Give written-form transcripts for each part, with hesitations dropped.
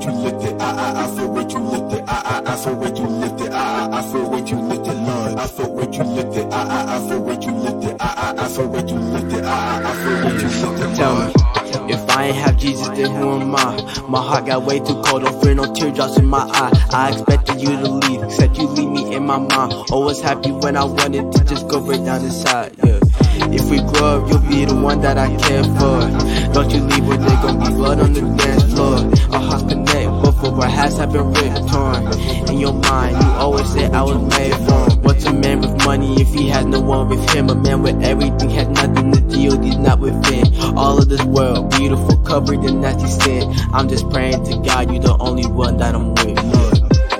you lifted. I feel way too lifted. I feel way too lifted. I feel way too lifted, Lord. I feel way too lifted. I feel way too lifted. I feel way too lifted. I feel way too lifted. Tell me, if I ain't have Jesus, then who am I? My heart got way too cold, don't fear no teardrops in my eye. I expected you to leave, except you leave me in my mind. Always happy when I wanted to just go right down the side, yeah. If we grow up, you'll be the one that I care for. Don't you leave where there gon' be blood on the dance floor. Our hearts connect, both of our hats have been ripped, torn. In your mind, you always say I was made for him. What's a man with money if he has no one with him? A man with everything has nothing to deal, he's not within. All of this world, beautiful, covered in nasty sin. I'm just praying to God, you the only one that I'm with, Lord.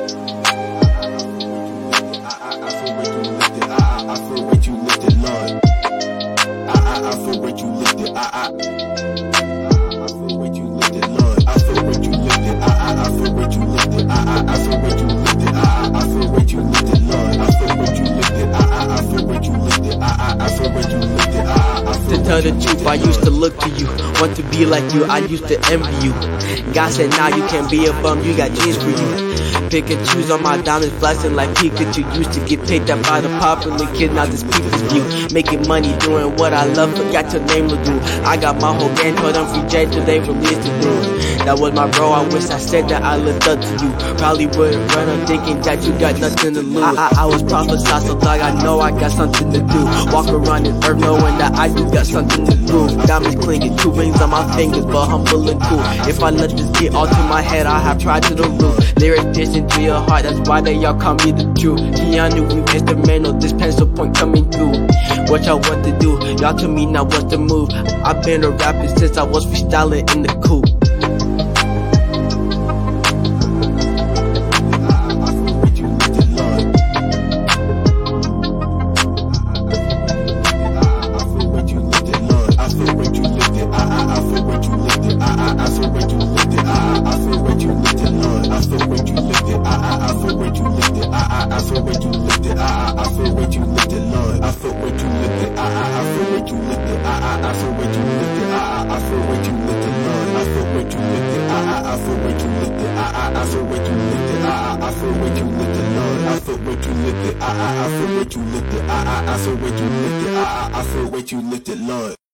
I feel way too lifted. I feel way too lifted, Lord. I feel way too lifted. I feel way too lifted, Lord. I feel way too lifted. I feel way too lifted. I feel way too lifted. I feel way too lifted, Lord. I feel way too lifted. I feel way too lifted. I feel way too lifted. To tell the truth, I used to look to you, want to be like you, I used to envy you. God said, nah, you can't be a bum, you got dreams for you. Pick and choose on my diamonds, flashing like Pikachu. Used to get picked up by the popular kid, now this people's view. Making money, doing what I love, forgot your name to do. I got my whole gang told them free J till they released the news. That was my bro, I wish I said that I looked up to you. Probably wouldn't run, I'm thinking that you got nothing to lose. I was prophesied, so dog, I know I got something to do. Walk around this earth knowing that I do got something to prove. Diamonds clinging, 2 rings on my fingers, but humble and cool. If I let this get all to my head, I have pride to the roof. Lyrics piercing to your heart, that's why they all call me the truth. Keanu, we instrumental, this pencil point coming through. What y'all want to do? Y'all tell me now what's the move. I've been a rapper since I was freestyling in the coupe. I feel way too lifted, Lord.